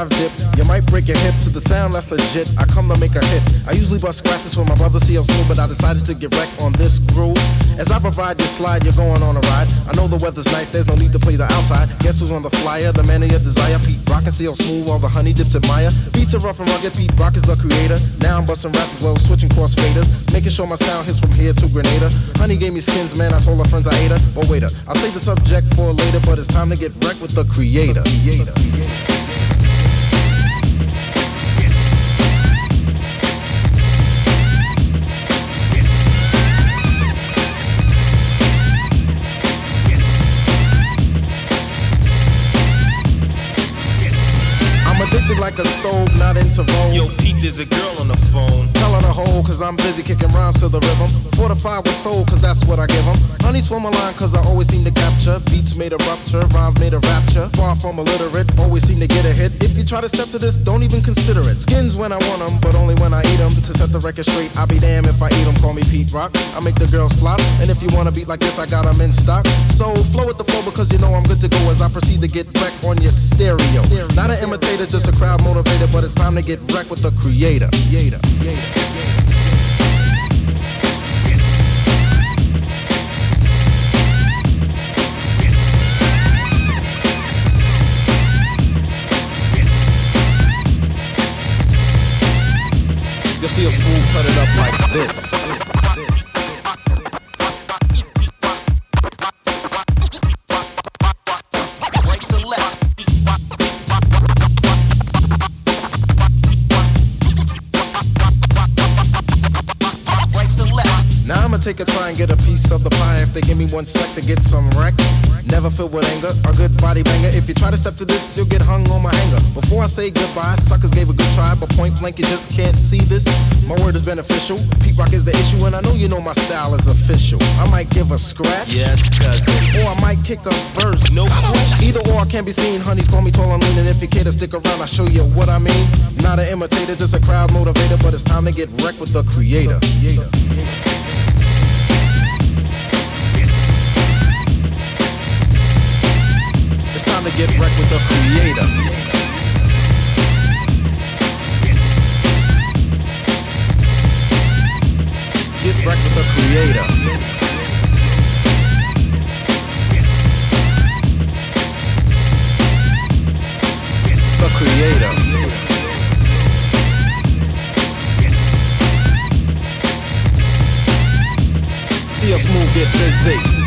dive dip. You might break your hip to the sound that's legit. I come to make a hit. I usually bust scratches for my brother CL Smooth, but I decided to get wrecked on this groove. As I provide this slide, you're going on a ride. I know the weather's nice, there's no need to play the outside. Guess who's on the flyer? The man of your desire, Pete Rock and CL Smooth, all the honey dips admire. Beats are rough and rugged, Pete Rock is the creator. Now I'm busting raps as well, switching cross faders, making sure my sound hits from here to Grenada. Honey gave me skins, man, I told her friends I ate her. But waiter, I'll save the subject for later, but it's time to get wrecked with the creator. Addicted like a stove, not into roll. Yo, Pete, there's a girl on the phone. Tell her to hold, cause I'm busy kicking rhymes to the rhythm. Fortified with soul, cause that's what I give them. Honey's for my line, cause I always seem to capture. Beats made a rupture, rhymes made a rapture. Far from illiterate, always seem to get a hit. If you try to step to this, don't even consider it. Skins when I want them, but only when I eat them. To set the record straight, I'll be damned if I eat them. Call me Pete Rock, I make the girls flop. And if you want a beat like this, I got them in stock. So flow with the flow, because you know I'm good to go as I proceed to get wrecked on your stereo. Not an imitator, just a crowd motivator, but it's time to get wrecked with the creator. You'll see a Smooth cut it up like this. Take a try and get a piece of the pie if they give me 1 sec to get some wreck. Never filled with anger, a good body banger. If you try to step to this, you'll get hung on my hanger. Before I say goodbye, suckers gave a good try, but point blank you just can't see this. My word is beneficial, Pete Rock is the issue, and I know you know my style is official. I might give a scratch, yes cousin, or I might kick a verse, no question. Either or can be seen, honeys call me tall and lean, and if you care to stick around, I'll show you what I mean. Not an imitator, just a crowd motivator, but it's time to get wrecked with the creator. To get wrecked with the creator. Get wrecked with the creator. The creator. CL Smooth, get busy.